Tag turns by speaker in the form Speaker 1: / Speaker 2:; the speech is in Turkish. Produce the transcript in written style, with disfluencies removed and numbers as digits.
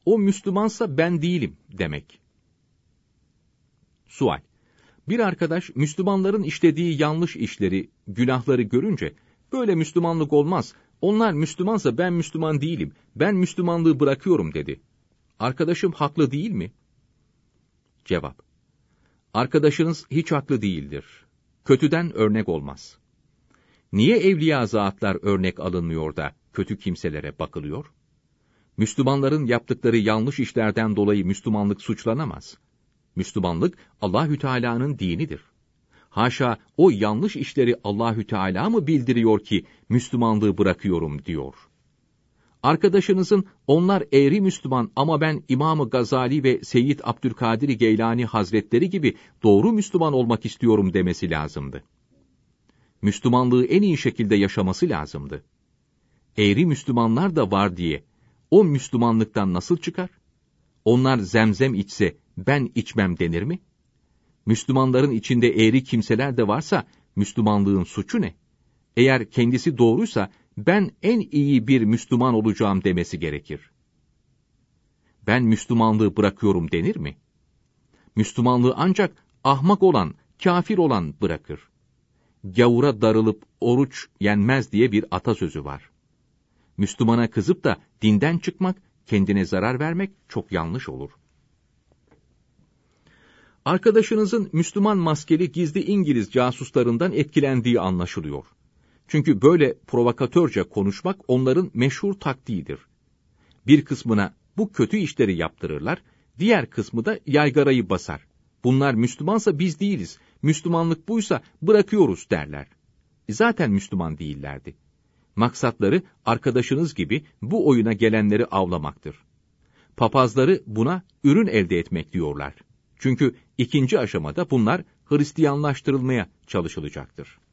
Speaker 1: o Müslümansa ben değilim demek. Sual: Bir arkadaş Müslümanların işlediği yanlış işleri, günahları görünce, böyle Müslümanlık olmaz, onlar Müslümansa ben Müslüman değilim, ben Müslümanlığı bırakıyorum dedi. Arkadaşım haklı değil mi? Cevap: Arkadaşınız hiç haklı değildir. Kötüden örnek olmaz. Niye evliya zatlar örnek alınmıyor da kötü kimselere bakılıyor? Müslümanların yaptıkları yanlış işlerden dolayı Müslümanlık suçlanamaz. Müslümanlık Allahü Teala'nın dinidir. Haşa o yanlış işleri Allahü Teala mı bildiriyor ki Müslümanlığı bırakıyorum diyor? Arkadaşınızın onlar eğri Müslüman ama ben İmam-ı Gazali ve Seyyid Abdülkadir Geylani Hazretleri gibi doğru Müslüman olmak istiyorum demesi lazımdı. Müslümanlığı en iyi şekilde yaşaması lazımdı. Eğri Müslümanlar da var diye o Müslümanlıktan nasıl çıkar? Onlar zemzem içse ben içmem denir mi? Müslümanların içinde eğri kimseler de varsa Müslümanlığın suçu ne? Eğer kendisi doğruysa ben en iyi bir Müslüman olacağım demesi gerekir. Ben Müslümanlığı bırakıyorum denir mi? Müslümanlığı ancak ahmak olan, kafir olan bırakır. Gavura darılıp oruç yenmez diye bir atasözü var. Müslümana kızıp da dinden çıkmak, kendine zarar vermek çok yanlış olur. Arkadaşınızın Müslüman maskeli gizli İngiliz casuslarından etkilendiği anlaşılıyor. Çünkü böyle provokatörce konuşmak onların meşhur taktiğidir. Bir kısmına bu kötü işleri yaptırırlar, diğer kısmı da yaygarayı basar. Bunlar Müslümansa biz değiliz, Müslümanlık buysa bırakıyoruz derler. Zaten Müslüman değillerdi. Maksatları arkadaşınız gibi bu oyuna gelenleri avlamaktır. Papazları buna ürün elde etmek diyorlar. Çünkü ikinci aşamada bunlar Hristiyanlaştırılmaya çalışılacaktır.